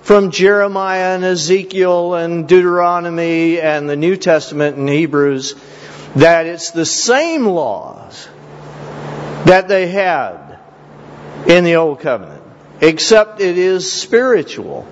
from Jeremiah and Ezekiel and Deuteronomy and the New Testament and Hebrews, that it's the same laws that they had in the Old Covenant, except it is spiritual.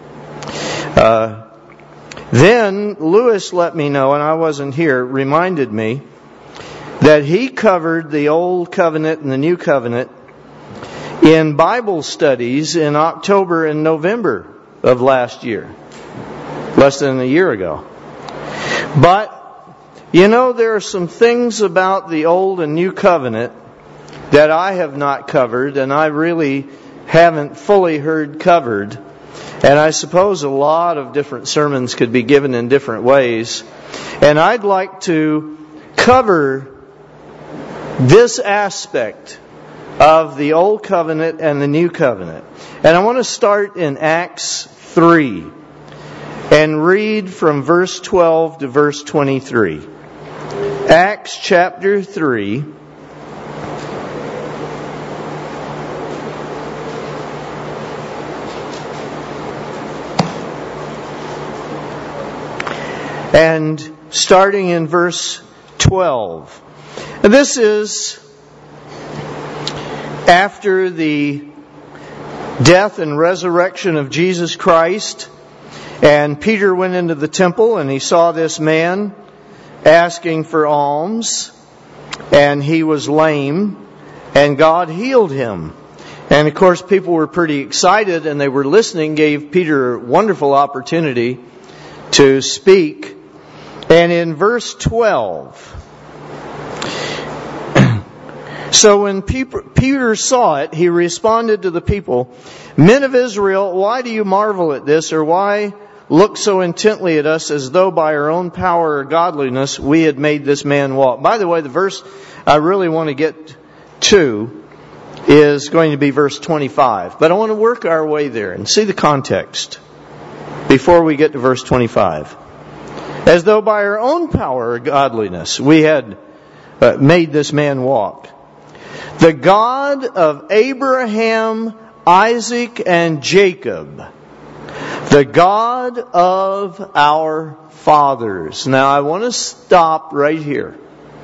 Then Lewis let me know, and I wasn't here, reminded me that he covered the Old Covenant and the New Covenant in Bible studies in October and November of last year, less than a year ago. But, there are some things about the Old and New Covenant that I have not covered, and I really haven't fully heard covered. And I suppose a lot of different sermons could be given in different ways. And I'd like to cover this aspect of the Old Covenant and the New Covenant. And I want to start in Acts 3 and read from verse 12 to verse 23. Acts chapter 3. And starting in verse 12. This is after the death and resurrection of Jesus Christ. And Peter went into the temple and he saw this man asking for alms. And he was lame. And God healed him. And of course people were pretty excited and they were listening, gave Peter a wonderful opportunity to speak. And in verse 12, so when Peter saw it, he responded to the people, "Men of Israel, why do you marvel at this, or why look so intently at us as though by our own power or godliness we had made this man walk?" By the way, the verse I really want to get to is going to be verse 25. But I want to work our way there and see the context before we get to verse 25. As though by our own power or godliness we had made this man walk. The God of Abraham, Isaac, and Jacob. The God of our fathers. Now I want to stop right here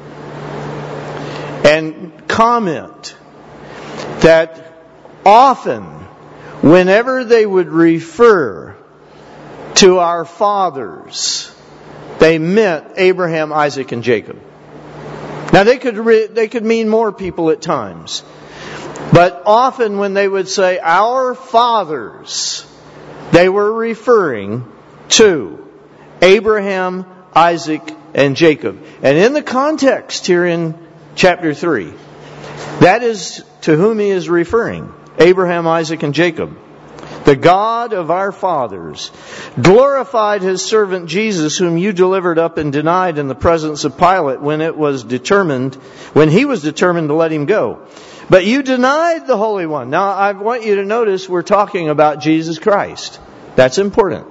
and comment that often, whenever they would refer to our fathers, they meant Abraham, Isaac, and Jacob. Now they could mean more people at times. But often when they would say our fathers, they were referring to Abraham, Isaac, and Jacob. And in the context here in chapter 3, that is to whom he is referring. Abraham, Isaac, and Jacob. The God of our fathers glorified His servant Jesus, whom you delivered up and denied in the presence of Pilate when he was determined to let Him go. But you denied the Holy One. Now I want you to notice we're talking about Jesus Christ. That's important.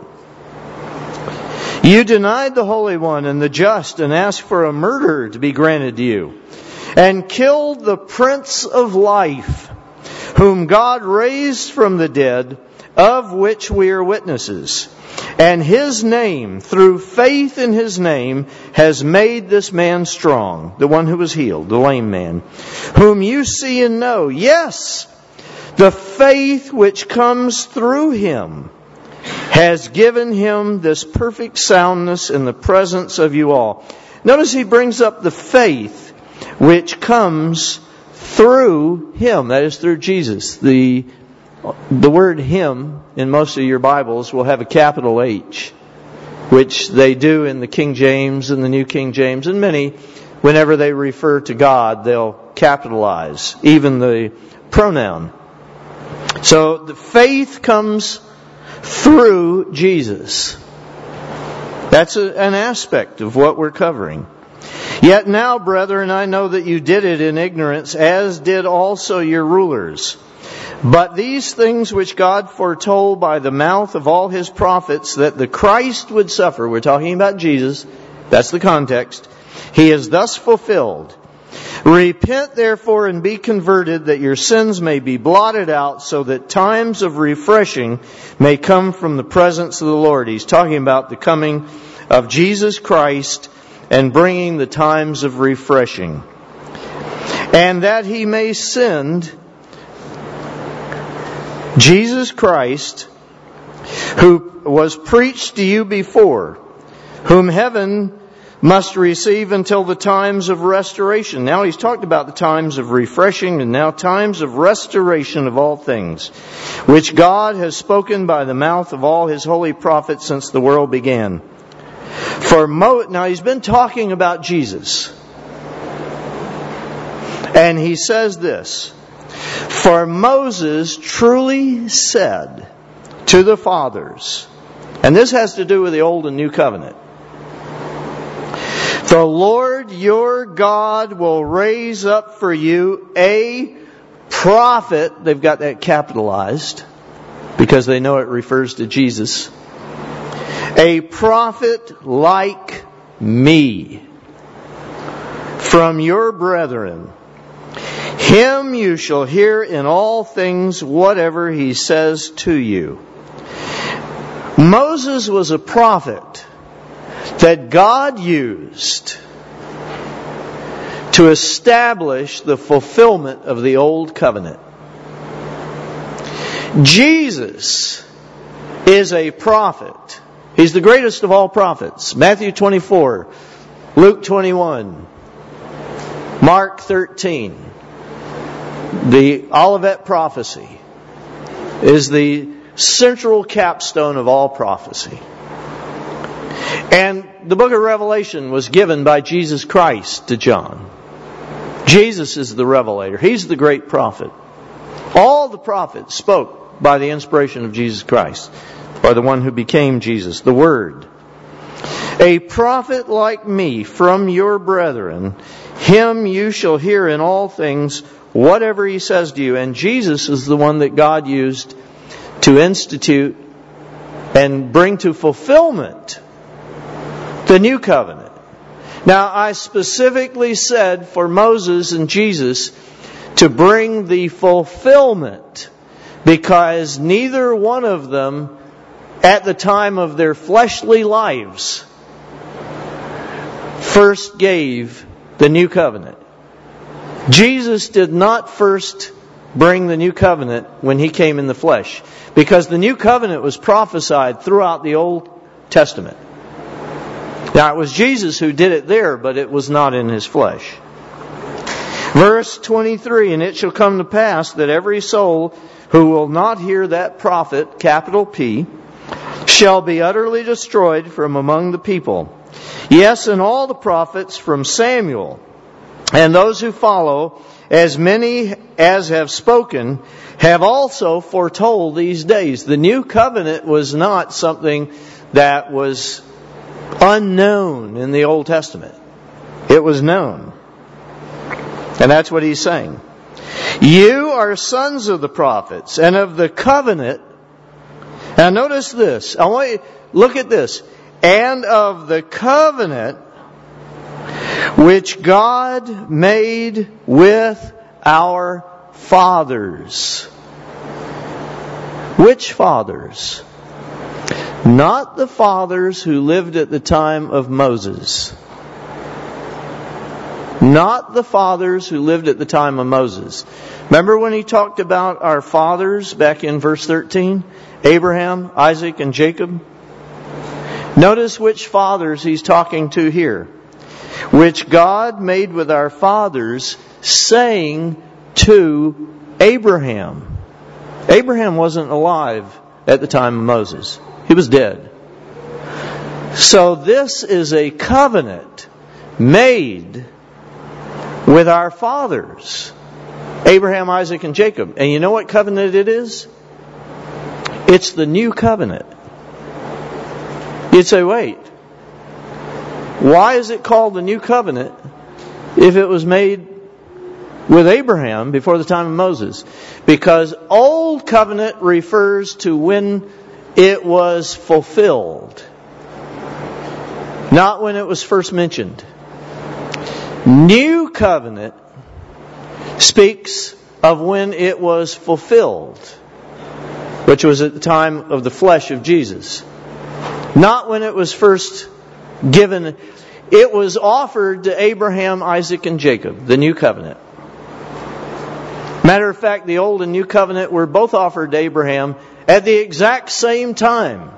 You denied the Holy One and the just and asked for a murderer to be granted to you. And killed the Prince of Life, whom God raised from the dead, of which we are witnesses. And His name, through faith in His name, has made this man strong, the one who was healed, the lame man, whom you see and know. Yes, the faith which comes through Him has given Him this perfect soundness in the presence of you all. Notice he brings up the faith which comes through Him, that is through Jesus. The word Him in most of your Bibles will have a capital H, which they do in the King James and the New King James, and many, whenever they refer to God, they'll capitalize even the pronoun. So the faith comes through Jesus. That's an aspect of what we're covering. Yet now, brethren, I know that you did it in ignorance, as did also your rulers. But these things which God foretold by the mouth of all His prophets, that the Christ would suffer, we're talking about Jesus, that's the context, He is thus fulfilled. Repent therefore and be converted, that your sins may be blotted out, so that times of refreshing may come from the presence of the Lord. He's talking about the coming of Jesus Christ and bringing the times of refreshing. And that He may send Jesus Christ, who was preached to you before, whom heaven must receive until the times of restoration. Now He's talked about the times of refreshing and now times of restoration of all things, which God has spoken by the mouth of all His holy prophets since the world began. Now He's been talking about Jesus. And He says this, for Moses truly said to the fathers, and this has to do with the Old and New Covenant, the Lord your God will raise up for you a prophet. They've got that capitalized because they know it refers to Jesus. A prophet like me from your brethren. Him you shall hear in all things whatever he says to you. Moses was a prophet that God used to establish the fulfillment of the Old Covenant. Jesus is a prophet. He's the greatest of all prophets. Matthew 24, Luke 21, Mark 13. The Olivet prophecy is the central capstone of all prophecy. And the book of Revelation was given by Jesus Christ to John. Jesus is the revelator. He's the great prophet. All the prophets spoke by the inspiration of Jesus Christ, or the one who became Jesus, the Word. A prophet like me from your brethren, him you shall hear in all things, whatever he says to you. And Jesus is the one that God used to institute and bring to fulfillment the New Covenant. Now, I specifically said for Moses and Jesus to bring the fulfillment, because neither one of them at the time of their fleshly lives first gave the New Covenant. Jesus did not first bring the New Covenant when He came in the flesh, because the New Covenant was prophesied throughout the Old Testament. Now, it was Jesus who did it there, but it was not in His flesh. Verse 23, and it shall come to pass that every soul who will not hear that prophet, capital P, shall be utterly destroyed from among the people. Yes, and all the prophets from Samuel and those who follow, as many as have spoken, have also foretold these days. The New Covenant was not something that was unknown in the Old Testament. It was known. And that's what he's saying. You are sons of the prophets and of the covenant. Now notice this. I want you to look at this. And of the covenant which God made with our fathers. Which fathers? Not the fathers who lived at the time of Moses. Not the fathers who lived at the time of Moses. Remember when he talked about our fathers back in verse 13? Abraham, Isaac, and Jacob? Notice which fathers he's talking to here. Which God made with our fathers, saying to Abraham. Abraham wasn't alive at the time of Moses. He was dead. So this is a covenant made with our fathers, Abraham, Isaac, and Jacob. And you know what covenant it is? It's the New Covenant. You'd say, wait, why is it called the New Covenant if it was made with Abraham before the time of Moses? Because Old Covenant refers to when it was fulfilled, not when it was first mentioned. New covenant speaks of when it was fulfilled, which was at the time of the flesh of Jesus. Not when it was first given. It was offered to Abraham, Isaac, and Jacob, the new covenant. Matter of fact, the old and new covenant were both offered to Abraham at the exact same time.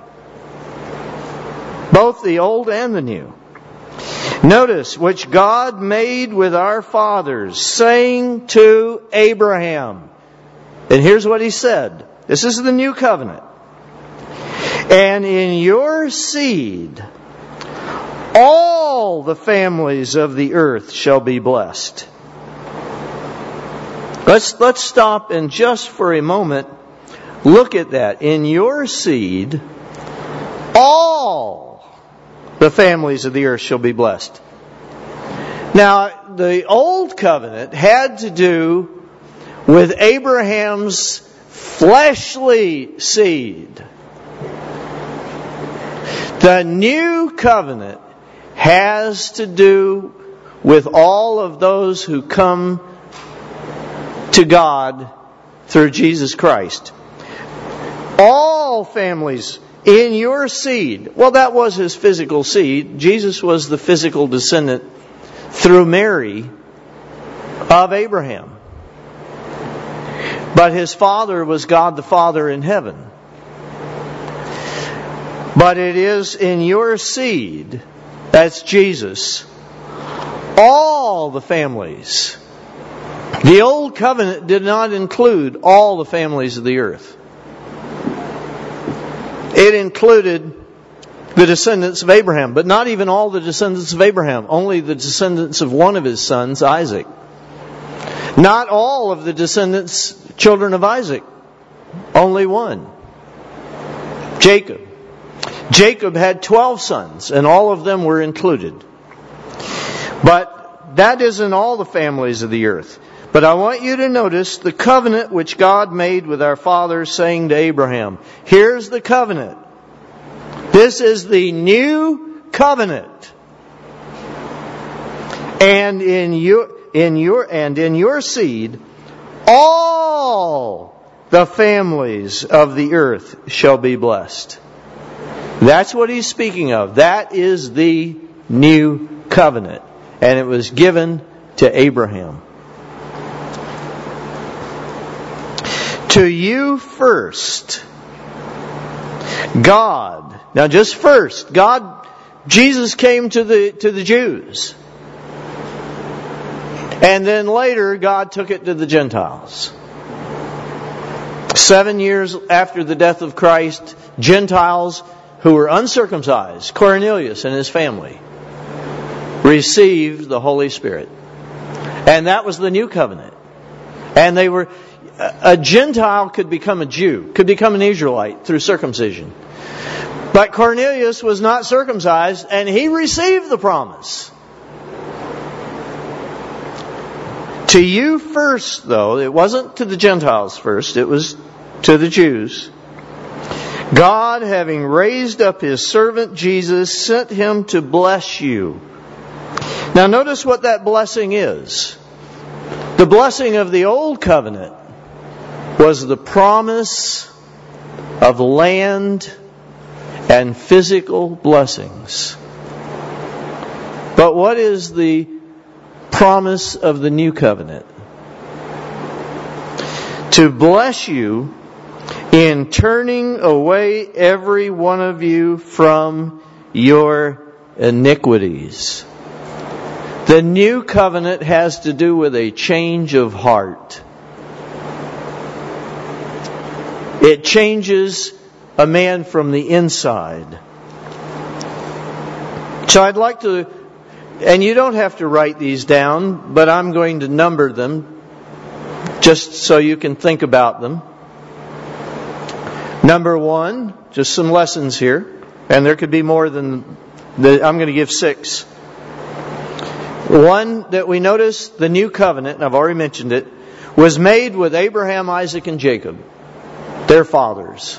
Both the old and the new. Notice, which God made with our fathers, saying to Abraham. And here's what He said. This is the new covenant. And in your seed, all the families of the earth shall be blessed. Let's stop and just for a moment look at that. In your seed, all the families of the earth shall be blessed. Now, the old covenant had to do with Abraham's fleshly seed. The new covenant has to do with all of those who come to God through Jesus Christ. All families in your seed. Well, that was His physical seed. Jesus was the physical descendant through Mary of Abraham. But His father was God the Father in heaven. But it is in your seed, that's Jesus, all the families. The old covenant did not include all the families of the earth. It included the descendants of Abraham, but not even all the descendants of Abraham, only the descendants of one of his sons, Isaac. Not all of the descendants, children of Isaac, only one, Jacob. Jacob had 12 sons, and all of them were included. But that isn't all the families of the earth. But I want you to notice the covenant which God made with our fathers, saying to Abraham, here's the covenant. This is the new covenant. And in your seed, all the families of the earth shall be blessed. That's what He's speaking of. That is the new covenant. And it was given to Abraham. To you first, God. Now just first, Jesus came to the Jews. And then later, God took it to the Gentiles. 7 years after the death of Christ, Gentiles who were uncircumcised, Cornelius and his family, received the Holy Spirit. And that was the new covenant. And a Gentile could become a Jew, could become an Israelite through circumcision. But Cornelius was not circumcised, and he received the promise. To you first, though, it wasn't to the Gentiles first, it was to the Jews. God, having raised up His servant Jesus, sent Him to bless you. Now notice what that blessing is. The blessing of the old covenant was the promise of land and physical blessings. But what is the promise of the new covenant? To bless you in turning away every one of you from your iniquities. The new covenant has to do with a change of heart. It changes a man from the inside. So I'd like to, and you don't have to write these down, but I'm going to number them just so you can think about them. Number 1, just some lessons here, and there could be more than I'm going to give 6. 1, that we notice the new covenant, and I've already mentioned it, was made with Abraham, Isaac, and Jacob, their fathers.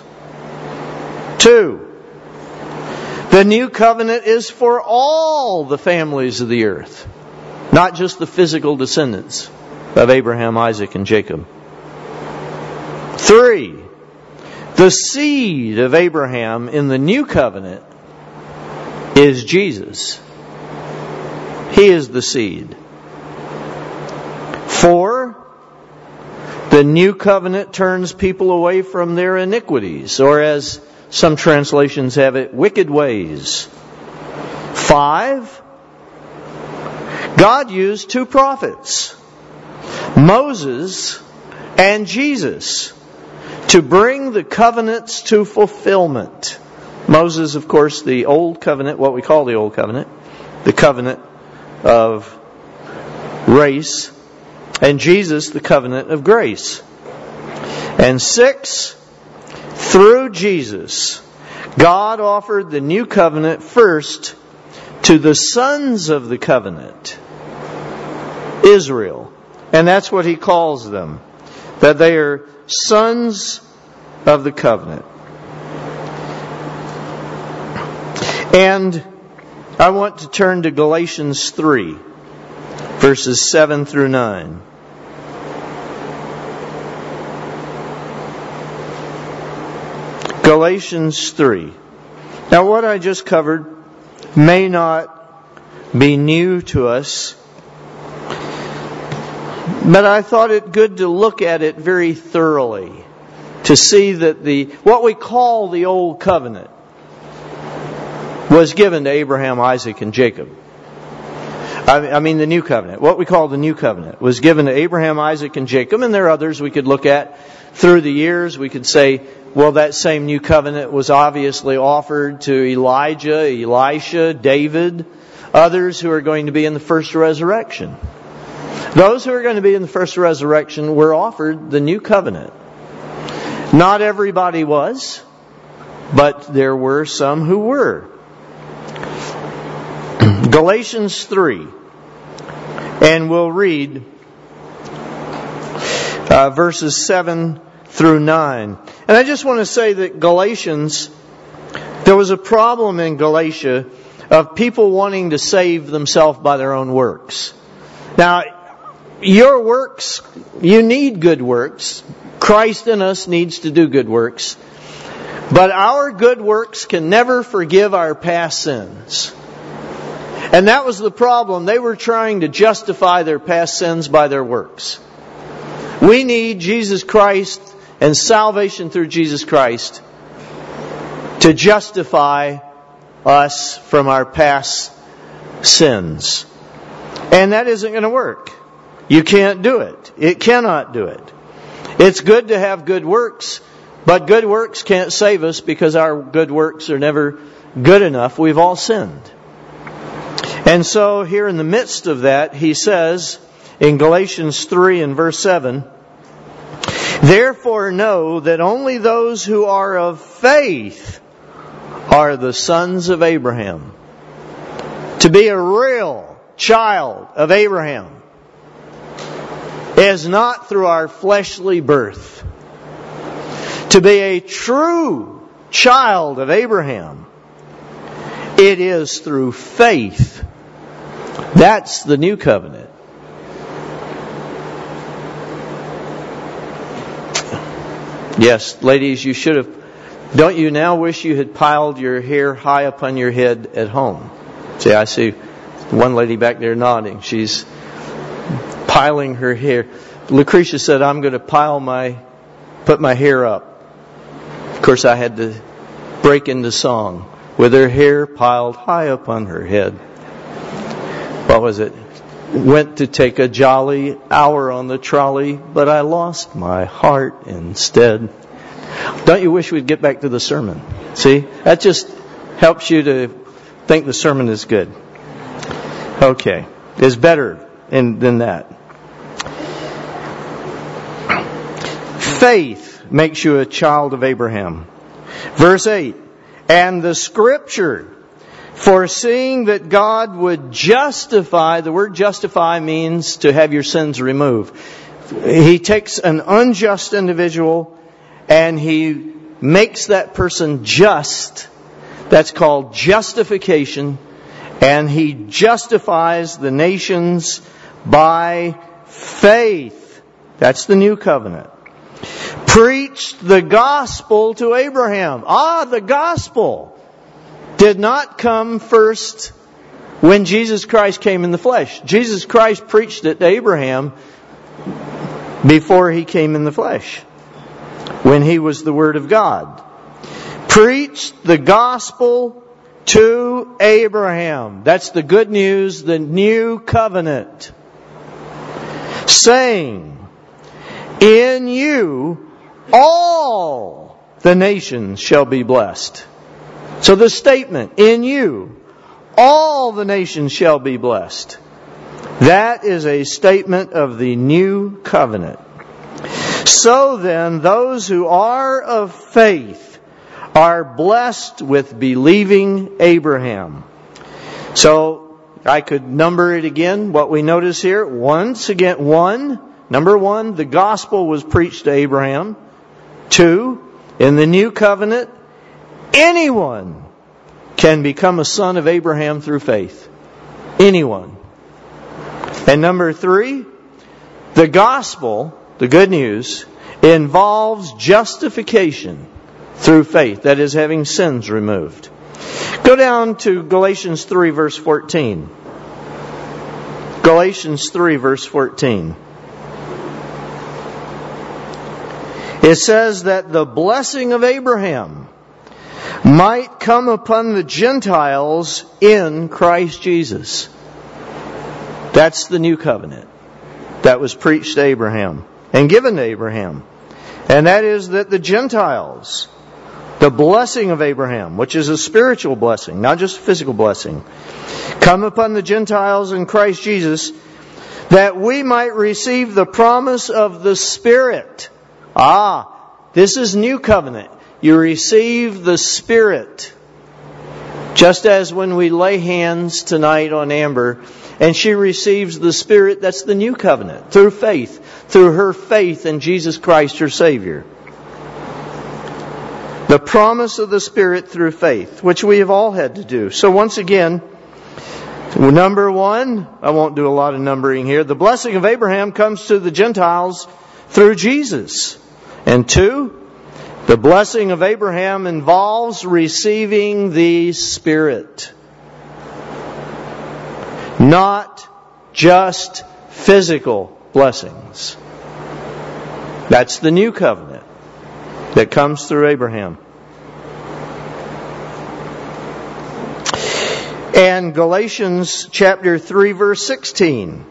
2, the new covenant is for all the families of the earth. Not just the physical descendants of Abraham, Isaac, and Jacob. 3, the seed of Abraham in the new covenant is Jesus. He is the seed. 4, the new covenant turns people away from their iniquities, or as some translations have it, wicked ways. 5, God used 2 prophets, Moses and Jesus, to bring the covenants to fulfillment. Moses, of course, the Old Covenant, what we call the Old Covenant, the covenant of race, and Jesus, the covenant of grace. And 6, through Jesus, God offered the new covenant first to the sons of the covenant, Israel. And that's what He calls them, that they are sons of the covenant. And I want to turn to Galatians 3, verses 7 through 9. Galatians 3. Now what I just covered may not be new to us, but I thought it good to look at it very thoroughly to see that what we call the Old Covenant was given to Abraham, Isaac, and Jacob. I mean the New Covenant. What we call the New Covenant was given to Abraham, Isaac, and Jacob. And there are others we could look at through the years. We could say, well, that same New Covenant was obviously offered to Elijah, Elisha, David, others who are going to be in the first resurrection. Those who are going to be in the first resurrection were offered the New Covenant. Not everybody was, but there were some who were. Galatians 3, and we'll read verses 7 through 9. And I just want to say that Galatians, there was a problem in Galatia of people wanting to save themselves by their own works. Now, your works, you need good works. Christ in us needs to do good works. But our good works can never forgive our past sins. And that was the problem. They were trying to justify their past sins by their works. We need Jesus Christ and salvation through Jesus Christ to justify us from our past sins. And that isn't going to work. You can't do it. It cannot do it. It's good to have good works, but good works can't save us because our good works are never good enough. We've all sinned. And so here in the midst of that, he says in Galatians 3 and verse 7, "Therefore know that only those who are of faith are the sons of Abraham." To be a real child of Abraham is not through our fleshly birth. To be a true child of Abraham, it is through faith. That's the new covenant. Yes, ladies, you should have. Don't you now wish you had piled your hair high upon your head at home? See, I see one lady back there nodding. She's piling her hair. Lucretia said, "I'm going to put my hair up." Of course, I had to break into song. With her hair piled high upon her head. What was it? Went to take a jolly hour on the trolley, but I lost my heart instead. Don't you wish we'd get back to the sermon? See? That just helps you to think the sermon is good. Okay. It's better than that. Faith makes you a child of Abraham. Verse 8. "And the Scripture, foreseeing that God would justify," the word justify means to have your sins removed. He takes an unjust individual and He makes that person just. That's called justification. And He justifies the nations by faith. That's the new covenant. Preached the gospel to Abraham. The gospel did not come first when Jesus Christ came in the flesh. Jesus Christ preached it to Abraham before He came in the flesh, when He was the Word of God. Preached the gospel to Abraham. That's the good news, the new covenant. Saying, in you all the nations shall be blessed. So the statement, in you all the nations shall be blessed. That is a statement of the new covenant. So then, those who are of faith are blessed with believing Abraham. So, I could number it again, what we notice here. Once again, number one, the gospel was preached to Abraham. 2, in the new covenant, anyone can become a son of Abraham through faith. Anyone. And number 3, the gospel, the good news, involves justification through faith. That is, having sins removed. Go down to Galatians 3 verse 14. Galatians 3 verse 14. It says that the blessing of Abraham might come upon the Gentiles in Christ Jesus. That's the new covenant that was preached to Abraham and given to Abraham. And that is that the Gentiles, the blessing of Abraham, which is a spiritual blessing, not just a physical blessing, come upon the Gentiles in Christ Jesus, that we might receive the promise of the Spirit. This is new covenant. You receive the Spirit. Just as when we lay hands tonight on Amber, and she receives the Spirit, that's the new covenant. Through faith. Through her faith in Jesus Christ, her Savior. The promise of the Spirit through faith, which we have all had to do. So once again, number 1, I won't do a lot of numbering here. The blessing of Abraham comes to the Gentiles through Jesus. And 2, the blessing of Abraham involves receiving the Spirit. Not just physical blessings. That's the new covenant that comes through Abraham. And Galatians chapter 3 verse 16.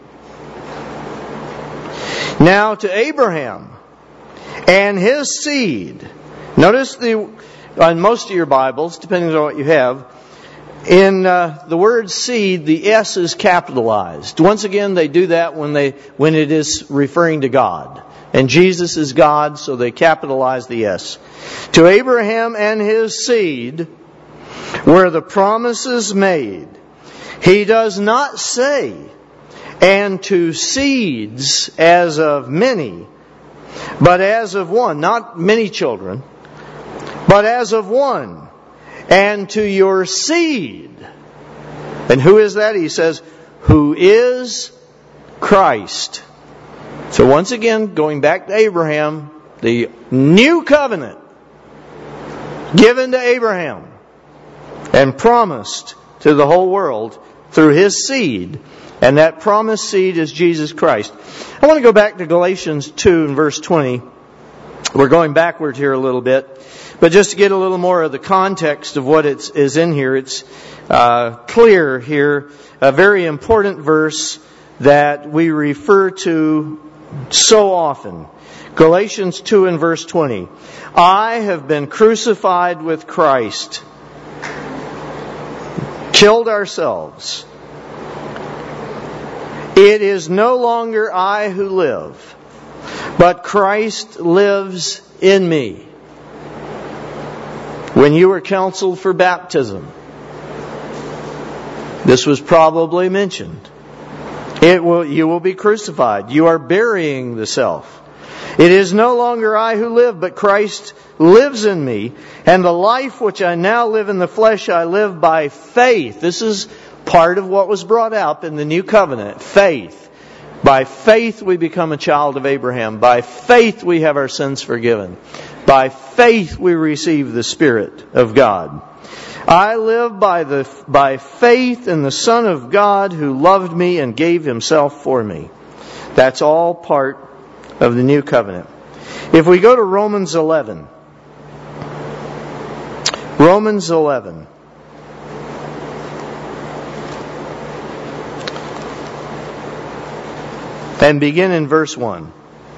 Now to Abraham and his seed. Notice on most of your Bibles, depending on what you have, in the word seed, the S is capitalized. Once again, they do that when it is referring to God. And Jesus is God, so they capitalize the S. To Abraham and his seed were the promises made. He does not say, and to seeds as of many, but as of one. Not many children, but as of one. And to your seed. And who is that? He says, who is Christ. So once again, going back to Abraham, the new covenant given to Abraham and promised to the whole world through his seed. And that promised seed is Jesus Christ. I want to go back to Galatians 2 and verse 20. We're going backwards here a little bit. But just to get a little more of the context of what is in here, it's clear here, a very important verse that we refer to so often. Galatians 2 and verse 20. I have been crucified with Christ. Killed ourselves. It is no longer I who live, but Christ lives in me. When you were counseled for baptism, this was probably mentioned. You will be crucified. You are burying the self. It is no longer I who live, but Christ lives in me, and the life which I now live in the flesh I live by faith. This is part of what was brought out in the new covenant. Faith. By faith we become a child of Abraham. By faith we have our sins forgiven. By faith we receive the Spirit of God. I live by faith in the Son of God who loved me and gave Himself for me. That's all part of the new covenant. If we go to Romans 11. Romans 11. And begin in verse 1.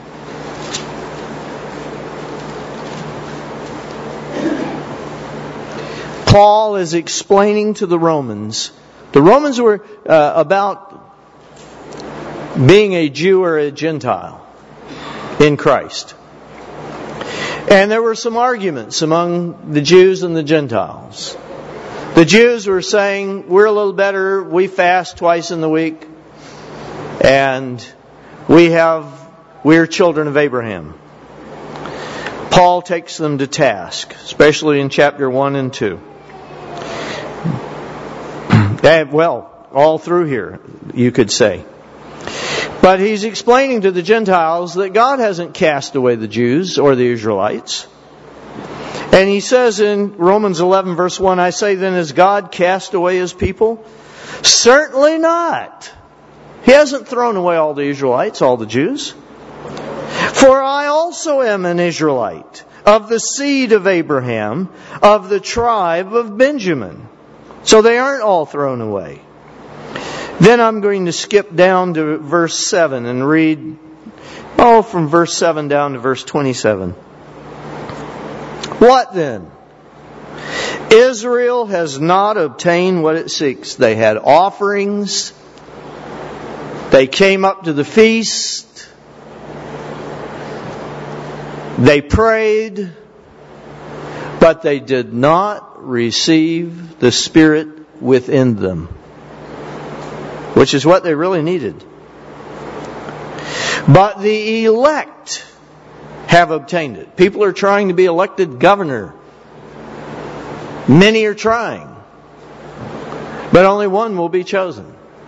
Paul is explaining to the Romans. The Romans were about being a Jew or a Gentile in Christ. And there were some arguments among the Jews and the Gentiles. The Jews were saying, we're a little better, we fast twice in the week, and we're children of Abraham. Paul takes them to task, especially in chapter 1 and 2. Well, all through here, you could say. But he's explaining to the Gentiles that God hasn't cast away the Jews or the Israelites. And he says in Romans 11 verse 1, I say then, has God cast away His people? Certainly not. He hasn't thrown away all the Israelites, all the Jews. For I also am an Israelite, of the seed of Abraham, of the tribe of Benjamin. So they aren't all thrown away. Then I'm going to skip down to verse 7 and read, from verse 7 down to verse 27. What then? Israel has not obtained what it seeks. They had offerings. They came up to the feast. They prayed. But they did not receive the Spirit within them, which is what they really needed. But the elect have obtained it. People are trying to be elected governor. Many are trying. But only one will be chosen.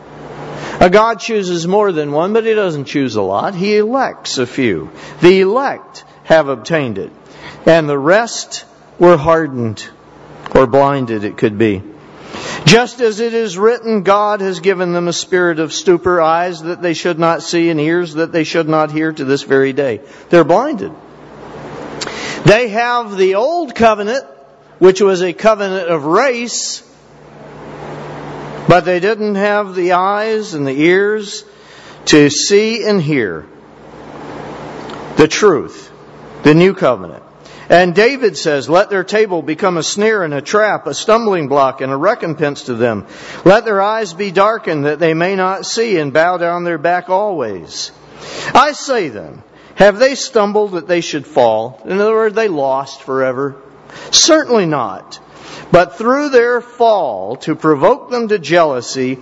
God chooses more than one, but He doesn't choose a lot. He elects a few. The elect have obtained it. And the rest were hardened or blinded, it could be. Just as it is written, God has given them a spirit of stupor, eyes that they should not see and ears that they should not hear to this very day. They're blinded. They have the old covenant, which was a covenant of race, but they didn't have the eyes and the ears to see and hear the truth, the new covenant. And David says, let their table become a snare and a trap, a stumbling block and a recompense to them. Let their eyes be darkened that they may not see, and bow down their back always. I say then, have they stumbled that they should fall? In other words, they lost forever? Certainly not. But through their fall, to provoke them to jealousy,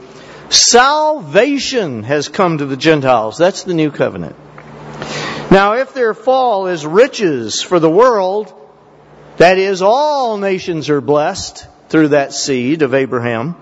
salvation has come to the Gentiles. That's the new covenant. Now, if their fall is riches for the world, that is, all nations are blessed through that seed of Abraham,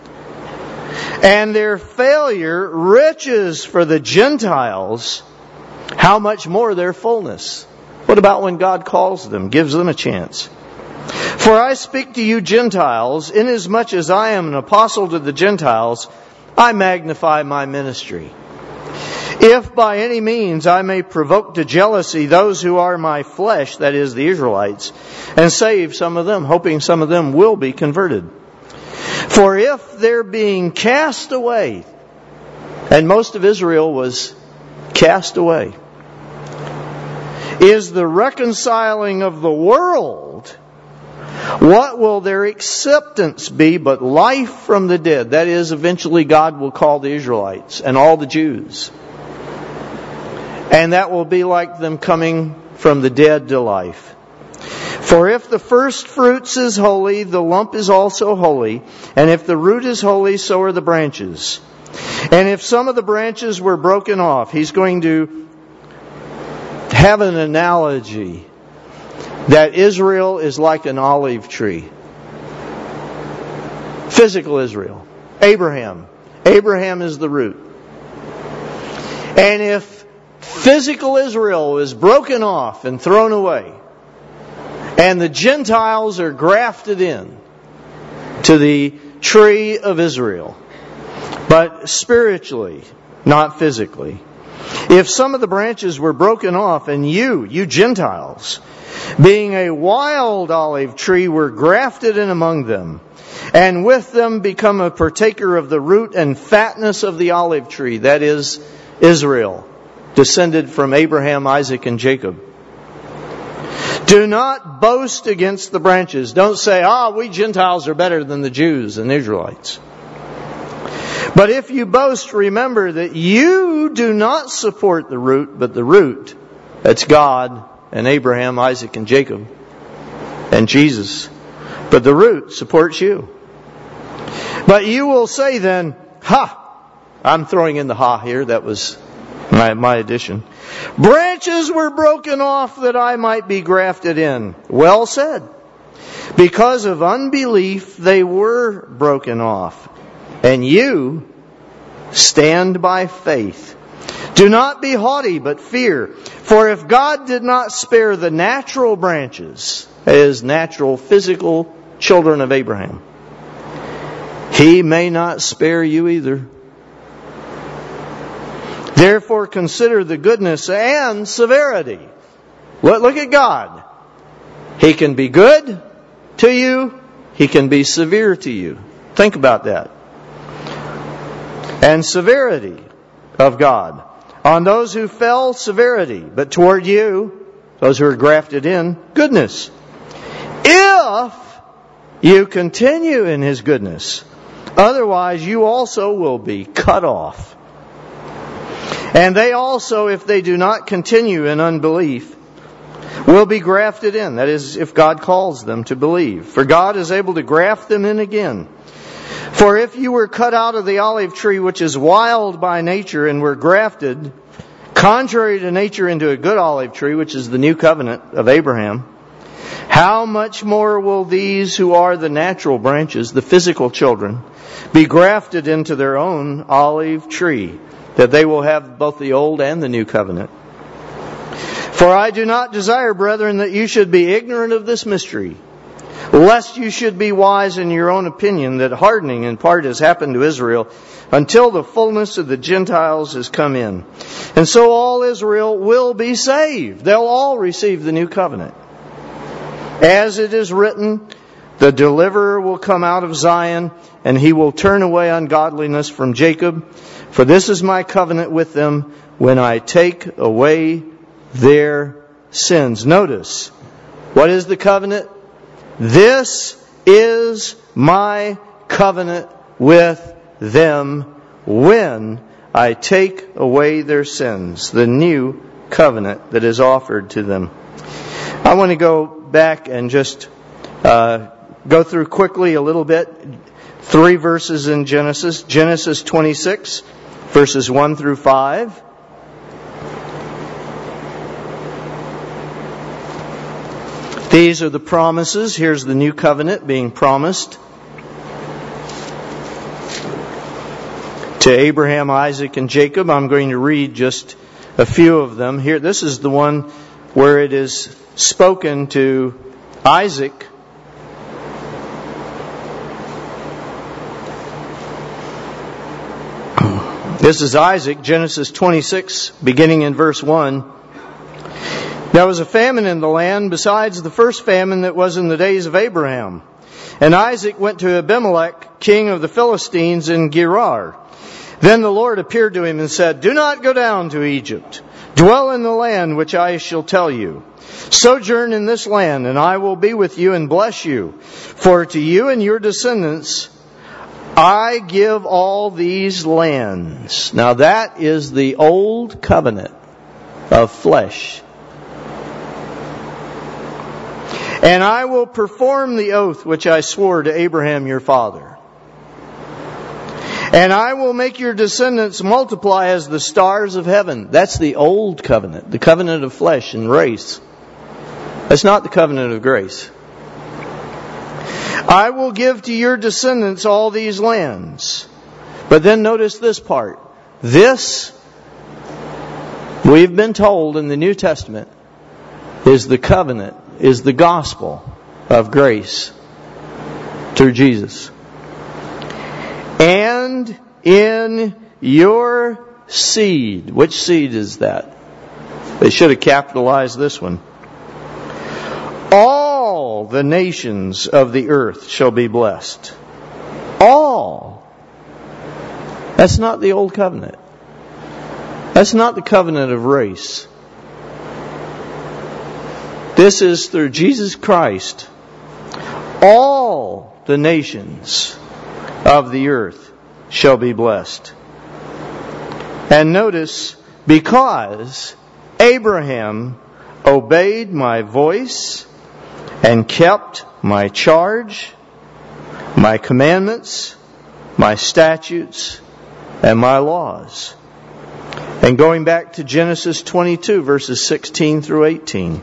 and their failure, riches for the Gentiles, how much more their fullness? What about when God calls them, gives them a chance? For I speak to you Gentiles, inasmuch as I am an apostle to the Gentiles, I magnify my ministry. If by any means I may provoke to jealousy those who are my flesh, that is, the Israelites, and save some of them, hoping some of them will be converted. For if they're being cast away, and most of Israel was cast away, is the reconciling of the world, what will their acceptance be but life from the dead? That is, eventually God will call the Israelites and all the Jews. And that will be like them coming from the dead to life. For if the first fruits is holy, the lump is also holy. And if the root is holy, so are the branches. And if some of the branches were broken off, he's going to have an analogy that Israel is like an olive tree. Physical Israel. Abraham. Abraham is the root. And if physical Israel is broken off and thrown away, and the Gentiles are grafted in to the tree of Israel, but spiritually, not physically. If some of the branches were broken off, and you Gentiles, being a wild olive tree, were grafted in among them, and with them become a partaker of the root and fatness of the olive tree, that is, Israel, descended from Abraham, Isaac, and Jacob. Do not boast against the branches. Don't say, we Gentiles are better than the Jews and Israelites. But if you boast, remember that you do not support the root, but the root, that's God and Abraham, Isaac, and Jacob, and Jesus. But the root supports you. But you will say then, I'm throwing in the here, that was my addition. Branches were broken off that I might be grafted in. Well said. Because of unbelief they were broken off. And you stand by faith. Do not be haughty, but fear. For if God did not spare the natural branches, as natural physical children of Abraham, He may not spare you either. Therefore consider the goodness and severity. Look at God. He can be good to you. He can be severe to you. Think about that. And severity of God. On those who fell, severity. But toward you, those who are grafted in, goodness. If you continue in His goodness, otherwise you also will be cut off. And they also, if they do not continue in unbelief, will be grafted in. That is, if God calls them to believe. For God is able to graft them in again. For if you were cut out of the olive tree, which is wild by nature, and were grafted, contrary to nature, into a good olive tree, which is the new covenant of Abraham, how much more will these who are the natural branches, the physical children, be grafted into their own olive tree, that they will have both the old and the new covenant? For I do not desire, brethren, that you should be ignorant of this mystery, lest you should be wise in your own opinion, that hardening in part has happened to Israel, until the fullness of the Gentiles has come in. And so all Israel will be saved. They'll all receive the new covenant. As it is written, the deliverer will come out of Zion, and He will turn away ungodliness from Jacob. For this is my covenant with them, when I take away their sins. Notice, what is the covenant? This is my covenant with them when I take away their sins. The new covenant that is offered to them. I want to go back and just go through quickly a little bit. 3 verses in Genesis. Genesis 26, verses 1 through 5. These are the promises. Here's the new covenant being promised to Abraham, Isaac, and Jacob. I'm going to read just a few of them here. This is the one where it is spoken to Isaac. This is Isaac, Genesis 26, beginning in verse 1. There was a famine in the land besides the first famine that was in the days of Abraham. And Isaac went to Abimelech, king of the Philistines, in Gerar. Then the Lord appeared to him and said, Do not go down to Egypt. Dwell in the land which I shall tell you. Sojourn in this land, and I will be with you and bless you. For to you and your descendants I give all these lands. Now that is the old covenant of flesh. And I will perform the oath which I swore to Abraham your father. And I will make your descendants multiply as the stars of heaven. That's the old covenant, the covenant of flesh and race. That's not the covenant of grace. I will give to your descendants all these lands. But then notice this part. This, we've been told in the New Testament, is the covenant, is the gospel of grace through Jesus. And in your seed. Which seed is that? They should have capitalized this one. All the nations of the earth shall be blessed. All. That's not the old covenant. That's not the covenant of race. This is through Jesus Christ. All the nations of the earth shall be blessed. And notice, because Abraham obeyed my voice and kept my charge, my commandments, my statutes, and my laws. And going back to Genesis 22, verses 16 through 18.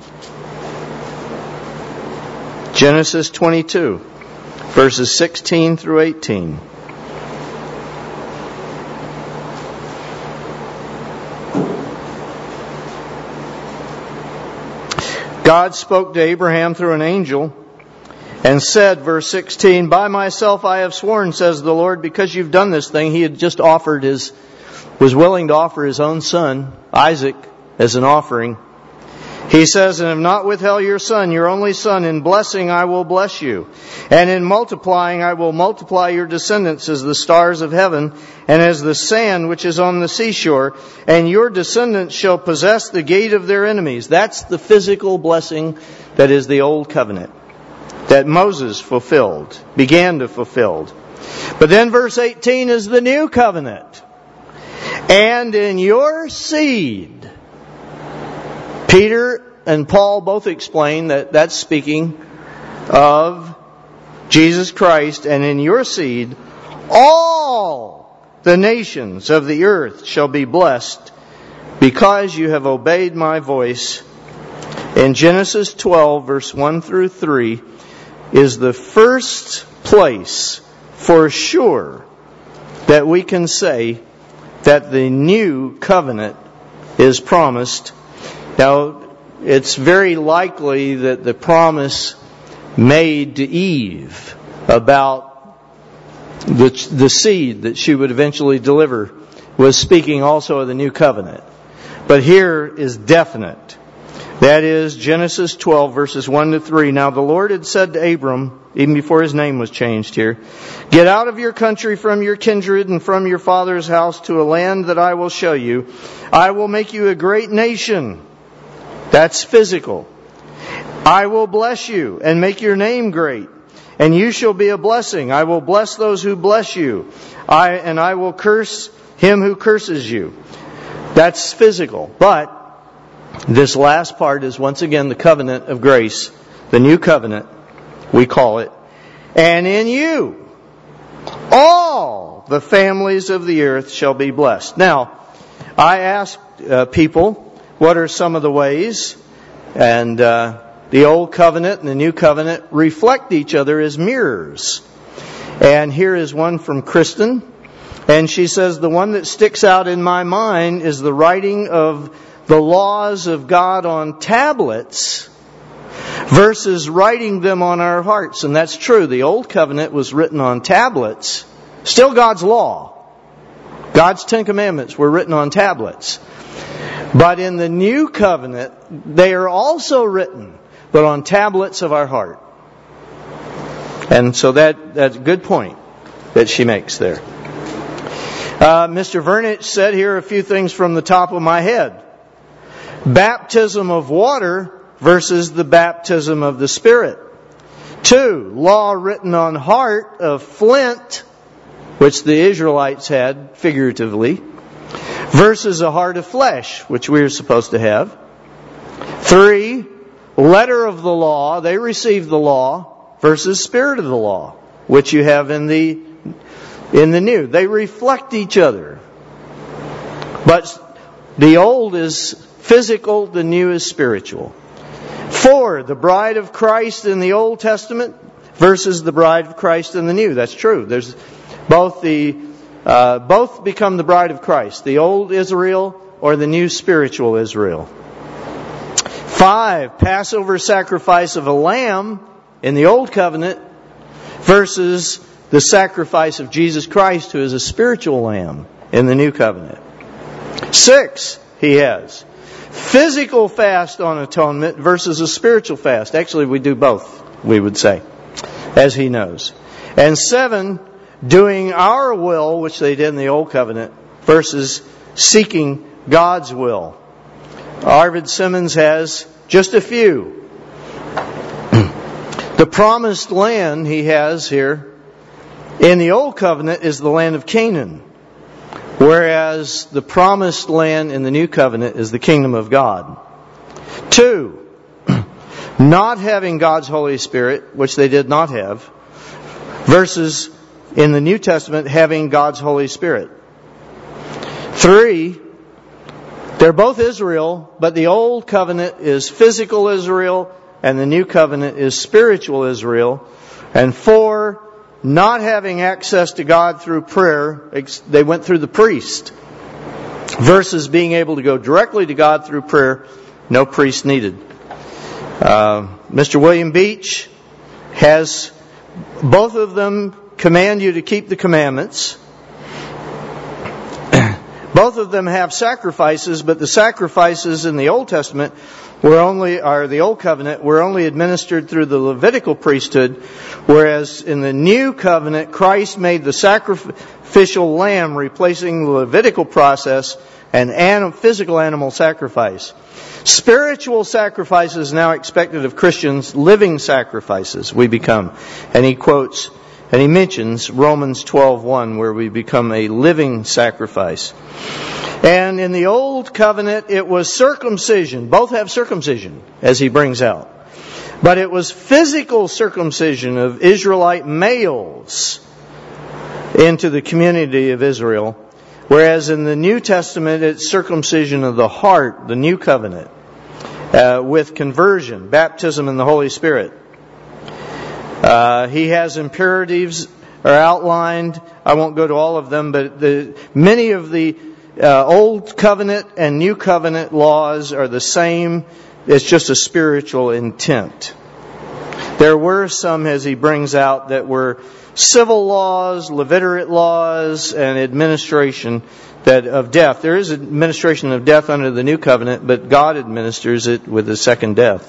Genesis 22, verses 16 through 18. God spoke to Abraham through an angel and said, verse 16, by myself I have sworn, says the Lord, because you've done this thing. He had just was willing to offer his own son, Isaac, as an offering. He says, and have not withheld your son, your only son. In blessing I will bless you. And in multiplying I will multiply your descendants as the stars of heaven and as the sand which is on the seashore. And your descendants shall possess the gate of their enemies. That's the physical blessing that is the old covenant, that Moses began to fulfill. But then verse 18 is the new covenant. And in your seed, Peter and Paul both explain that that's speaking of Jesus Christ. And in your seed, all the nations of the earth shall be blessed because you have obeyed my voice. In Genesis 12, verse 1 through 3, is the first place for sure that we can say that the new covenant is promised. Now, it's very likely that the promise made to Eve about the seed that she would eventually deliver was speaking also of the new covenant. But here is definite. That is Genesis 12, verses 1 to 3. Now the Lord had said to Abram, even before his name was changed here, get out of your country, from your kindred, and from your father's house to a land that I will show you. I will make you a great nation. That's physical. I will bless you and make your name great, and you shall be a blessing. I will bless those who bless you, and I will curse him who curses you. That's physical. But this last part is once again the covenant of grace, the new covenant, we call it. And in you, all the families of the earth shall be blessed. Now, I asked people, what are some of the ways? And the old covenant and the new covenant reflect each other as mirrors. And here is one from Kristen. And she says, the one that sticks out in my mind is the writing of the laws of God on tablets versus writing them on our hearts. And that's true. The old covenant was written on tablets. Still God's law. God's 10 Commandments were written on tablets. But in the new covenant, they are also written, but on tablets of our heart. And so that's a good point that she makes there. Mr. Vernich said here a few things from the top of my head. Baptism of water versus the baptism of the Spirit. 2, law written on heart of flint, which the Israelites had figuratively, versus a heart of flesh, which we are supposed to have. 3, letter of the law, they received the law, versus spirit of the law, which you have in the new. They reflect each other. But the old is physical, the new is spiritual. 4, the bride of Christ in the Old Testament versus the bride of Christ in the New. That's true. There's both become the bride of Christ, the old Israel or the new spiritual Israel. 5, Passover sacrifice of a lamb in the Old Covenant versus the sacrifice of Jesus Christ, who is a spiritual lamb in the New Covenant. 6, he has physical fast on atonement versus a spiritual fast. Actually, we do both, we would say, as he knows. And 7, doing our will, which they did in the Old Covenant, versus seeking God's will. Arvid Simmons has just a few. The promised land he has here in the Old Covenant is the land of Canaan, whereas the promised land in the New Covenant is the kingdom of God. 2, not having God's Holy Spirit, which they did not have, versus in the New Testament having God's Holy Spirit. 3, they're both Israel, but the Old Covenant is physical Israel and the New Covenant is spiritual Israel. And 4, not having access to God through prayer, they went through the priest, versus being able to go directly to God through prayer, no priest needed. Mr. William Beach has both of them command you to keep the commandments. Both of them have sacrifices, but the sacrifices in the Old Testament the Old Covenant were only administered through the Levitical priesthood, whereas in the New Covenant, Christ made the sacrificial lamb, replacing the Levitical process and physical animal sacrifice. Spiritual sacrifice is now expected of Christians, living sacrifices we become. And he mentions Romans 12:1, where we become a living sacrifice. And in the Old Covenant, it was circumcision. Both have circumcision, as he brings out. But it was physical circumcision of Israelite males into the community of Israel. Whereas in the New Testament, it's circumcision of the heart, the New Covenant, with conversion, baptism in the Holy Spirit. He has imperatives are outlined. I won't go to all of them, but many of the Old Covenant and New Covenant laws are the same. It's just a spiritual intent. There were some, as he brings out, that were civil laws, Levirate laws, and administration of death. There is administration of death under the New Covenant, but God administers it with the second death.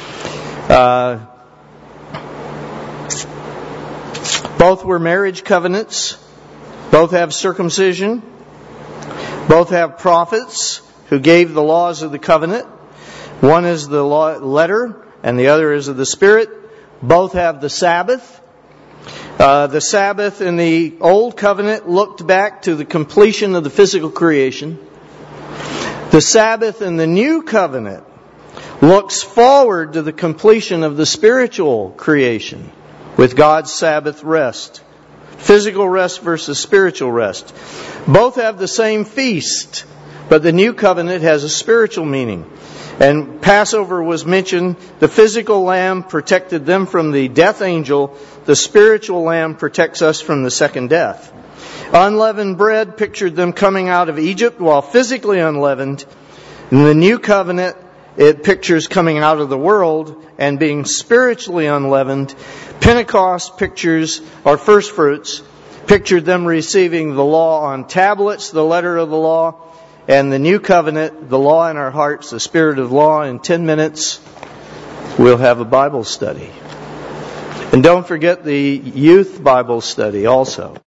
Both were marriage covenants. Both have circumcision. Both have prophets who gave the laws of the covenant. One is the letter and the other is of the Spirit. Both have the Sabbath. The Sabbath in the Old Covenant looked back to the completion of the physical creation. The Sabbath in the New Covenant looks forward to the completion of the spiritual creation with God's Sabbath rest. Physical rest versus spiritual rest. Both have the same feast, but the New Covenant has a spiritual meaning. And Passover was mentioned. The physical lamb protected them from the death angel. The spiritual lamb protects us from the second death. Unleavened bread pictured them coming out of Egypt while physically unleavened. In the New Covenant, it pictures coming out of the world and being spiritually unleavened. Pentecost pictures, or first fruits, pictured them receiving the law on tablets, the letter of the law, and the New Covenant, the law in our hearts, the Spirit of law. In 10 minutes, we'll have a Bible study. And don't forget the youth Bible study also.